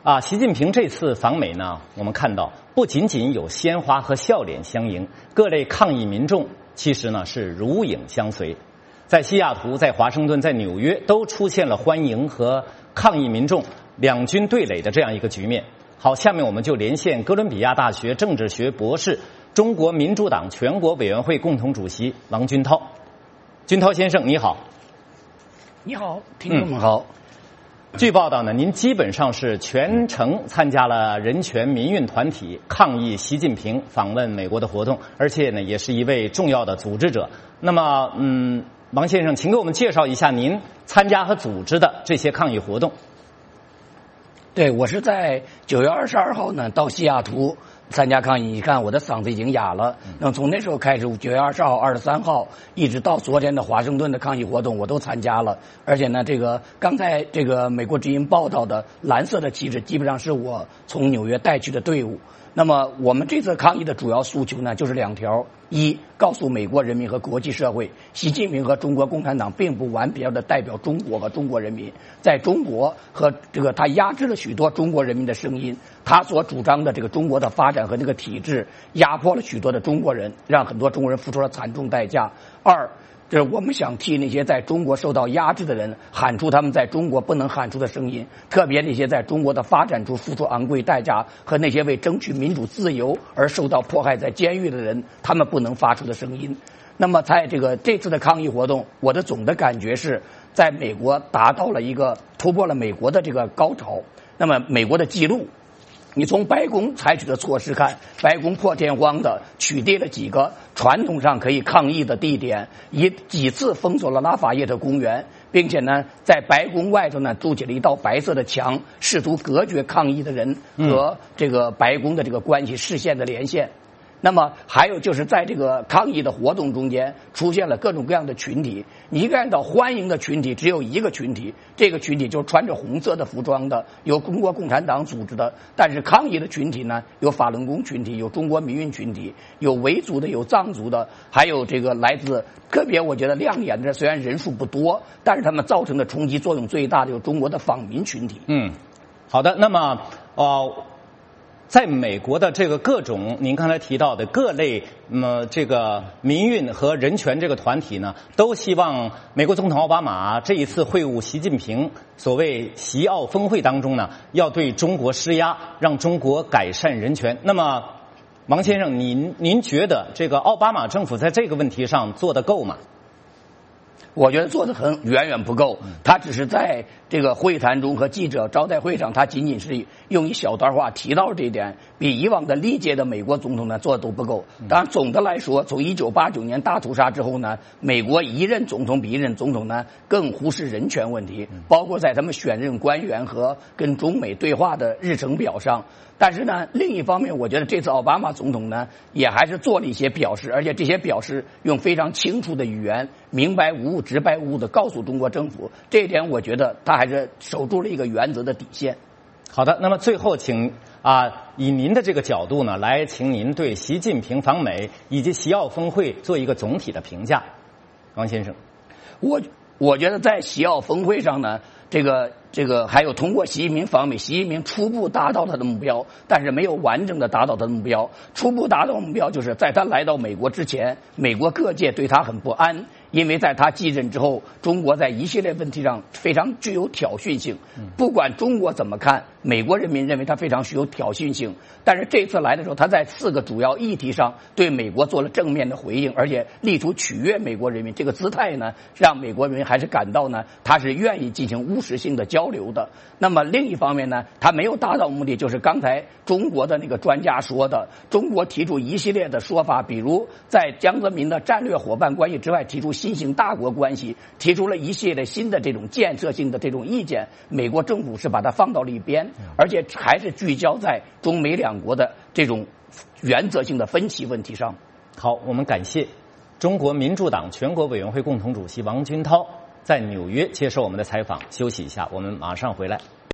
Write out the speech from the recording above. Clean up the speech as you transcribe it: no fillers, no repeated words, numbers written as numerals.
习近平这次访美呢，我们看到不仅仅有鲜花和笑脸相迎，各类抗议民众其实呢是如影相随。在西雅图、在华盛顿、在纽约都出现了欢迎和抗议民众两军对垒的这样一个局面。好，下面我们就连线哥伦比亚大学政治学博士、中国民主党全国委员会共同主席王军涛。军涛先生，你好。 你好，听众们好。 据报道呢，您基本上是全程参加了人权民运团体抗议习近平访问美国的活动，而且呢，也是一位重要的组织者。那么，王先生，请给我们介绍一下您参加和组织的这些抗议活动。 对，我是在9月22号呢到西雅图参加抗议。你看我的嗓子已经哑了。那从那时候开始，9月22号、23号一直到昨天的华盛顿的抗议活动，我都参加了。而且呢，刚才美国之音报道的蓝色的旗帜，基本上是我从纽约带去的队伍。那么我们这次抗议的主要诉求呢，就是两条：一，告诉美国人民和国际社会，习近平和中国共产党并不完全的代表中国和中国人民，在中国和他压制了许多中国人民的声音，他所主张的中国的发展和体制压迫了许多的中国人，让很多中国人付出了惨重代价。二，我们想替那些在中国受到压制的人喊出他们在中国不能喊出的声音，特别那些在中国的发展中付出昂贵代价和那些为争取民主自由而受到迫害在监狱的人，他们不能发出的声音。那么在这次的抗议活动，我的总的感觉是在美国达到了突破了美国的高潮。那么美国的记录，你从白宫采取的措施看，白宫破天荒的取缔了几个传统上可以抗议的地点，几次封锁了拉法叶特公园，并且呢，在白宫外头呢筑起了一道白色的墙，试图隔绝抗议的人和白宫的关系视线的连线。那么还有就是在抗议的活动中间出现了各种各样的群体，你看到欢迎的群体只有一个群体，这个群体就是穿着红色的服装的，由中国共产党组织的。但是抗议的群体呢，有法轮功群体，有中国民运群体，有维族的，有藏族的，还有来自特别我觉得亮眼的，虽然人数不多，但是他们造成的冲击作用最大的有中国的访民群体。 好的。那么在美国的各种您刚才提到的各类民运和人权团体呢，都希望美国总统奥巴马这一次会晤习近平所谓习奥峰会当中呢，要对中国施压，让中国改善人权。那么王先生，您觉得奥巴马政府在这个问题上做得够吗？ 我觉得做得远远不够，他只是在会谈中和记者招待会上，他仅仅是用一小段话提到这一点，比以往的历届的美国总统呢做的都不够。当然，总的来说，从1989年大屠杀之后呢，美国一任总统比一任总统呢更忽视人权问题，包括在他们选任官员和跟中美对话的日程表上。但是呢，另一方面，我觉得这次奥巴马总统呢，也还是做了一些表示，而且这些表示用非常清楚的语言，明白无误、直白无误的告诉中国政府，这一点我觉得他还是守住了一个原则的底线。 好的，那么最后请以您的角度呢，来请您对习近平访美以及习奥峰会做一个总体的评价，王先生。 我觉得在习奥峰会上呢，还有通过习近平访美，习近平初步达到他的目标，但是没有完整的达到他的目标。初步达到目标就是在他来到美国之前，美国各界对他很不安，因为在他继任之后，中国在一系列问题上非常具有挑衅性。不管中国怎么看，美国人民认为他非常具有挑衅性。但是这次来的时候，他在4个主要议题上对美国做了正面的回应，而且力图取悦美国人民。这个姿态呢，让美国人民还是感到呢，他是愿意进行务实性的交流的。那么另一方面呢，他没有达到目的，就是刚才中国的专家说的，中国提出一系列的说法，比如在江泽民的战略伙伴关系之外提出新型大国关系，提出了一系列新的建设性的意见，美国政府是把它放到了一边，而且还是聚焦在中美两国的原则性的分歧问题上。 好，我们感谢中国民主党全国委员会共同主席王军涛在纽约接受我们的采访。休息一下，我们马上回来。